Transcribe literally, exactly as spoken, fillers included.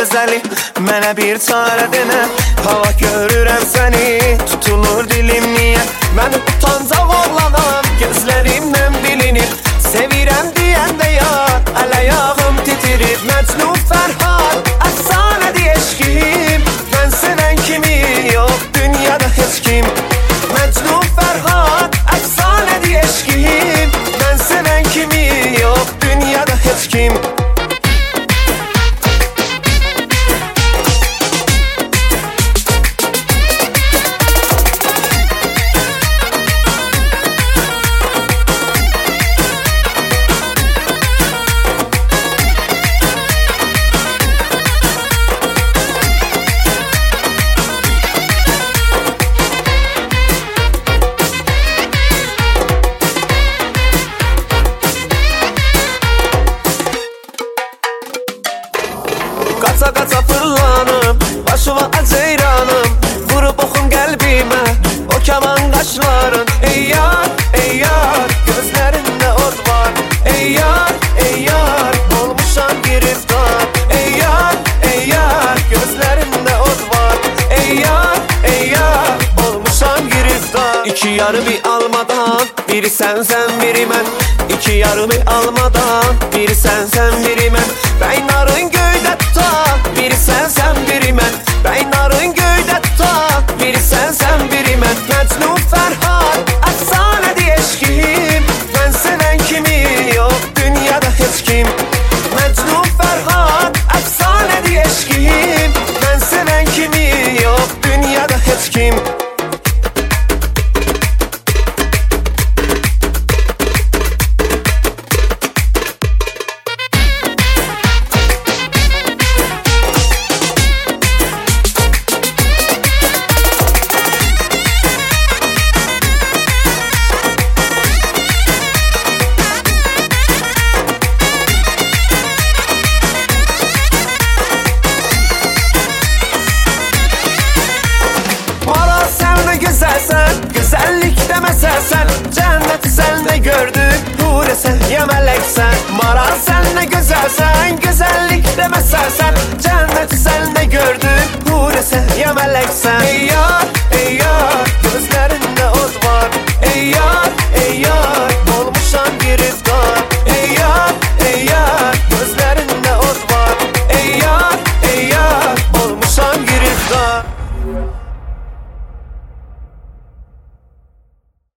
gözəli, mənə bir çarə denə. Hava görürəm səni, tutulur dilim niyə? Mən utancaq oğlanam, gözlərimdən bilinir. Sevirəm deyəndə yar, əl-ayağım titirir. Məcnun Fərhad, əfsanədir eşqim. Mən sevən kimi yox, dünyada heç kim. Məcnun Fərhad, əfsanədir eşqim. Mən sevən kimi yox, dünyada heç kim. Qaça qaça fırlanım, başıma aceyranım. Vurub oxun qəlbimə, o kaman qaşların. Ey yar, ey yar, gözlərində od var. Ey yar, ey yar, olmuşam giriftar. Ey yar, ey yar, gözlərində od var. Ey yar, ey yar, olmuşam giriftar. İki yarı bir almadan, biri sənsən, biri mən. İki yarı bir almadan, biri sənsən, biri mən. Bəynarın göydə tutar, biri sənsən, biri mən. Bəynarın göydə tutar, biri sənsən, biri mən. Məcnun Fərhad, əfsanədir eşqim. Mən sevən kimi yox, dünyada heç kim. Məcnun Fərhad, əfsanədir eşqim. Mən sevən kimi yox, dünyada heç kim. Gözəlsən, gözəllikdə məsəlsən. Cənnəti səndə gördük, hurəsən, ya mələksən. Maral sən nə gözəlsən, gözəl